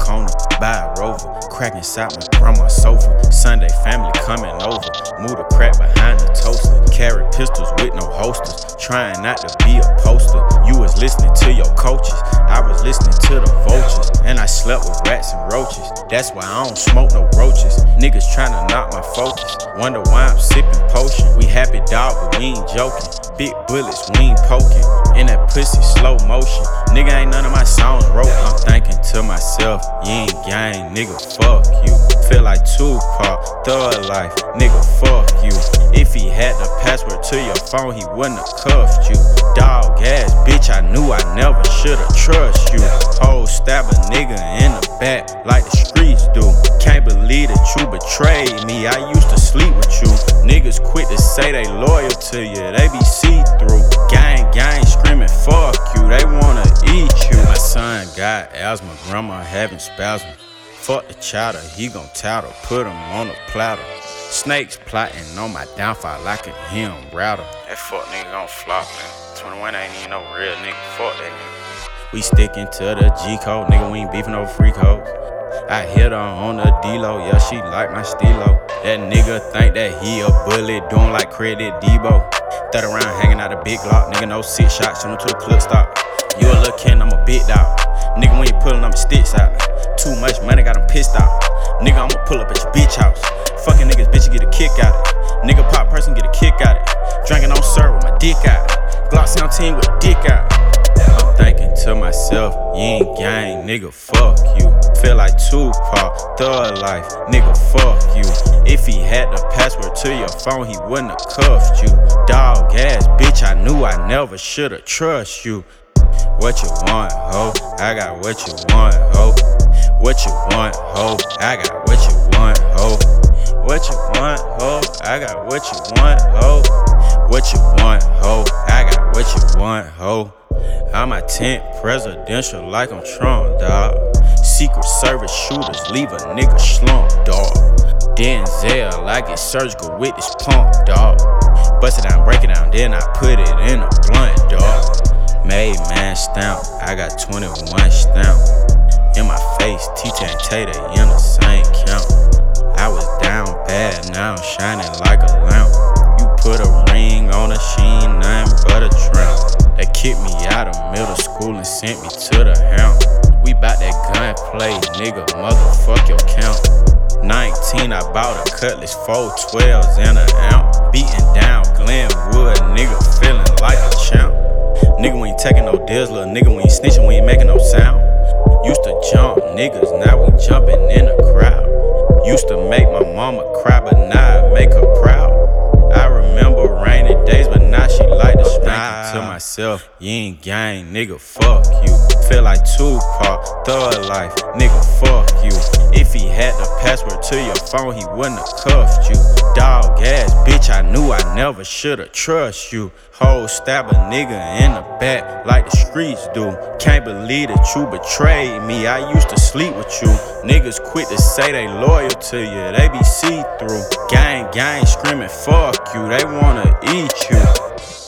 corner, buy a Rover, crack inside my grandma's sofa. Sunday family coming over, move the crack behind the toaster. Carry pistols with no holsters, trying not to be a poster. You was listening to your coaches, I was listening to the vultures. And I slept with rats and roaches, that's why I don't smoke no roaches. Niggas tryna knock my focus, wonder why I'm sipping potion. We happy dog, but we ain't joking. Big bullets, we ain't poking. In that pussy, slow motion. Nigga ain't none of my songs wrote. I'm thinking to myself, you ain't gang, nigga, fuck you. Feel like Tupac, thug life, nigga, fuck you. If he had the password to your phone, he wouldn't have cuffed you. Dog ass bitch, I knew I never should've trust you. Whole stab a nigga in the back like the streets do. Can't believe that you betrayed me, I used to sleep with you. Niggas quick to say they loyal to you, they be see-through. Gang, screaming fuck you, they wanna eat you. My son got asthma, grandma having spasms. Fuck the chowder, he gon' tattle, put him on a platter. Snakes plotting on my downfall like a him router. That fuck nigga gon' flop, man. 21 ain't even no real nigga, fuck that nigga. We stickin' to the G-code, nigga, we ain't beefin' over free codes. I hit her on the D-Lo, yeah, she like my stilo. That nigga think that he a bully, doing like Credit Debo. Third around hanging out a big Glock, nigga, no 6 shots, shoot him to the clip stop. You a little kid, I'm a big dog. Nigga, when you pullin', I'm sticks out. Too much money, got him pissed off. Nigga, I'ma pull up at your bitch house. Fucking niggas, bitch, you get a kick out it. Nigga, pop person, get a kick out it. Drinking on syrup with my dick out. Glock 17 with a dick out. I'm thinking to myself, you ain't gang, nigga, fuck you. Feel like Tupac, thug life, nigga, fuck you. If he had the password to your phone, he wouldn't have cuffed you. Dog ass bitch, I knew I never should've trust you. What you want, ho? I got what you want, ho. What you want, ho? I got what you want, ho. What you want, ho? I got what you want, ho. What you want, ho? I got what you want, ho. I'm a 10th presidential like I'm Trump, dawg. Secret Service shooters leave a nigga slump, dawg. Denzel, I get surgical with this pump, dawg. Bust it down, break it down, then I put it in a blunt, dawg. Made man stamp, I got 21 stamp. In my face, T-Tan Tater in the same count. I was down bad, now I'm shining like a lamp. You put a ring on her, she ain't nothing but a tramp. They kicked me out of middle school and sent me to the hound. We bout that gunplay, nigga, motherfuck your count. 19, I bought a Cutlass, 4 12s and an ounce. Beating down Glenwood, nigga, feeling like a champ. Nigga, we ain't taking no deals, little nigga, we ain't snitching, we ain't making no sound. Used to jump niggas, now we jumping in the crowd. Used to make my mama cry, but now I make her proud. I remember rainy days, but now she like to smile. To myself, you ain't gang, nigga, fuck you. Feel like Tupac, thug life, nigga, fuck you. If he had the password to your phone, he wouldn't have cuffed you. Dog ass bitch, I knew I never should've trust you. Whole stab a nigga in the back like the streets do. Can't believe that you betrayed me, I used to sleep with you. Niggas quick to say they loyal to you, they be see-through. Gang, screaming fuck you, they wanna eat you.